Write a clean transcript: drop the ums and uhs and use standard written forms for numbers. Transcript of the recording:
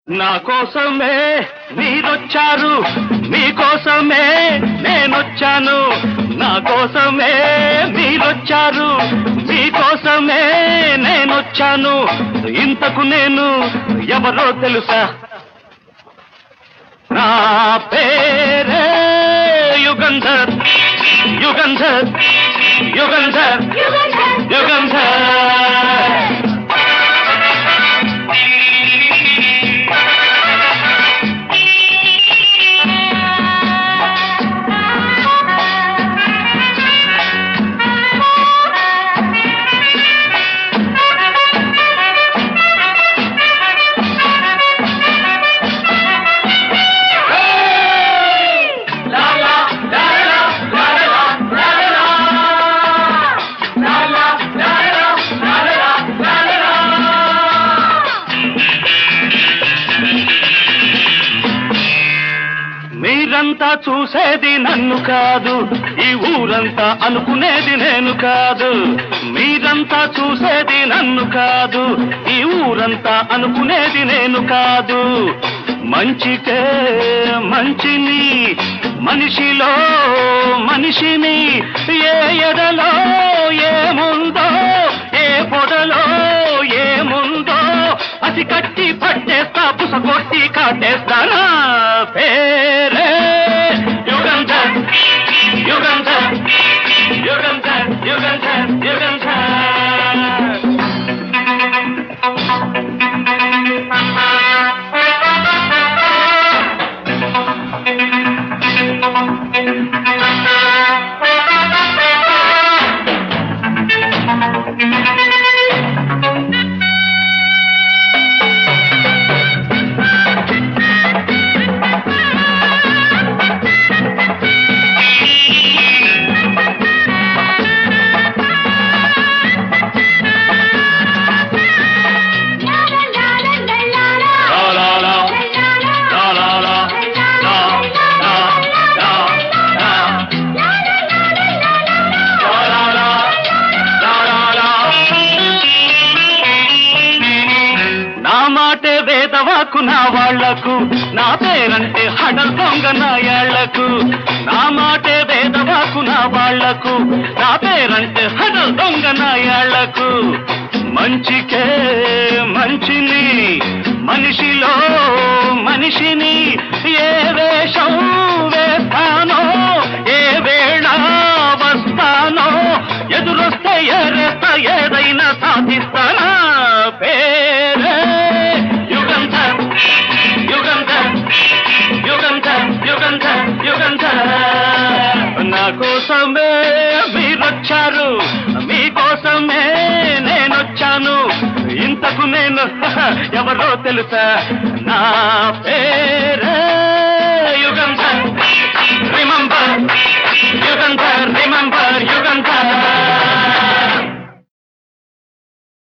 నా కోసమే మీరొచ్చారు, మీకోసమే నేనొచ్చాను. నా కోసమే మీరొచ్చారు, మీకోసమే నేనొచ్చాను. ఇంతకు నేను ఎవరో తెలుసా? నా పేరే యుగంధర్, యుగంధర్, యుగంధర్, యుగంధర్. మీరంతా చూసేది నన్ను కాదు, ఈ ఊరంతా అనుకునేది నేను కాదు. మీరంతా చూసేది నన్ను కాదు, ఈ ఊరంతా అనుకునేది నేను కాదు. మంచికే మంచిని, మనిషిలో మనిషిని, ఏ ఎడలో ఏముందో, ఏ పొడలో ఏముందో అది కట్టి పట్టేస్తా, పుసగొట్టి కాటేస్తానా. పేరే యుగంధర్, యుగంధర్, యుగంధర్, యుగంధర్, యుగంధర్. వేదవాకు నా వాళ్లకు, నా పేరంటే హడల్ దొంగ నా ఏళ్లకు. నా మాటే వేదవాకు నా వాళ్లకు, నా పేరంటే హడల్ దొంగ నా ఏళ్లకు. మంచికే మంచిని, మనిషిలో మనిషిని, ఏ వేషం వేస్తానో, ఏ వేళ వస్తానో, ఎదురొస్తే ఏరేస్తా, ఏదైనా సాధిస్తానా. పేరే యుగంధర్, యుగంధర్, యుగంధర్, యుగంధర్, యుగంధర్. నా కోసమే మీరొచ్చారు, మీకోసమే నేనొచ్చాను. ఇంతకు నేను ఎవరో తెలుసా? నా పేరు